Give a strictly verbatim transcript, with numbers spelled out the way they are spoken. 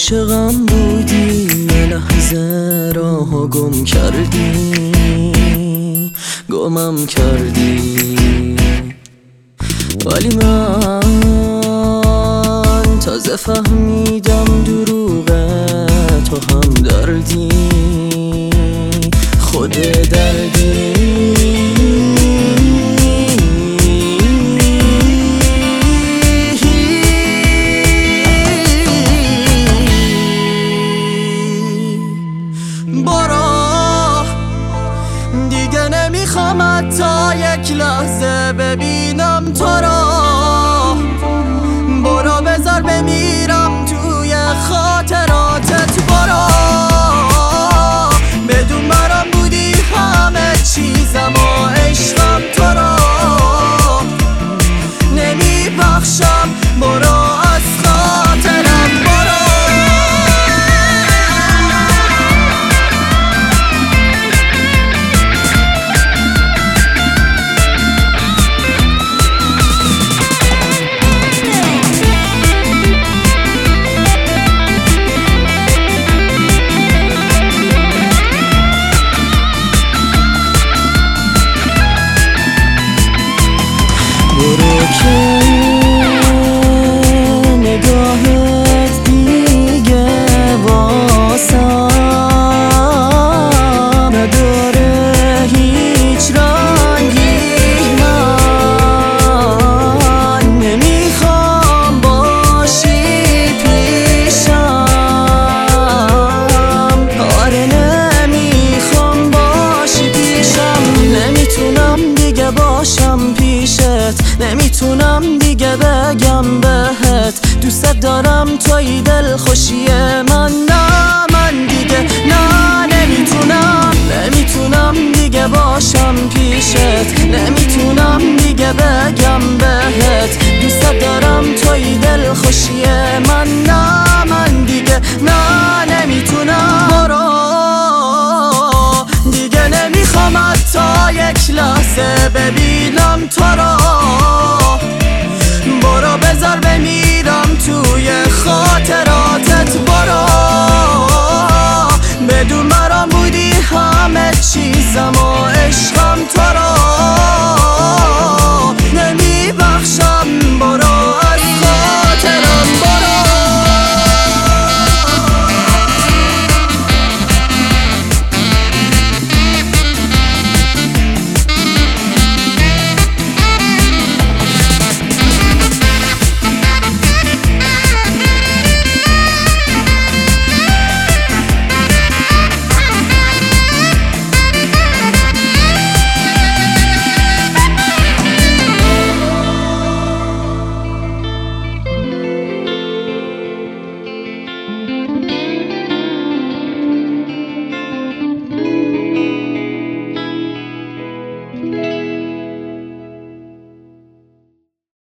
عاشقم بودی، یه لحظه راهو گم کردی، گمم کردی. ولی من تازه فهمیدم دروغه، تو هم دردی، خود دردی. برو دیگه نمیخوام حتی یک لحظه ببینم تو را، برو بذار بمیرم توی خاطراتت. برو بدون برام بودی همه چیزم و عشقم، تو را نمیبخشم، برو از خاطرم. برو برو که نگاهت دیگه واسم نداره هیچ رنگی، من نمیخوام باشی پیشم، آره نمیخوام باشی پیشم. نمیتونم دیگه باشم پیشت، نمیتونم دیگه بگم بهت دوست دارم توی دل خوشی من. نه من دیگه نه نمیتونم، نمیتونم دیگه باشم پیشت، نمیتونم دیگه بگم بهت دوست دارم توی دل خوشی من. نه من دیگه نه نمیتونم. برو دیگه نمیخوام حتی یک لحظه ببین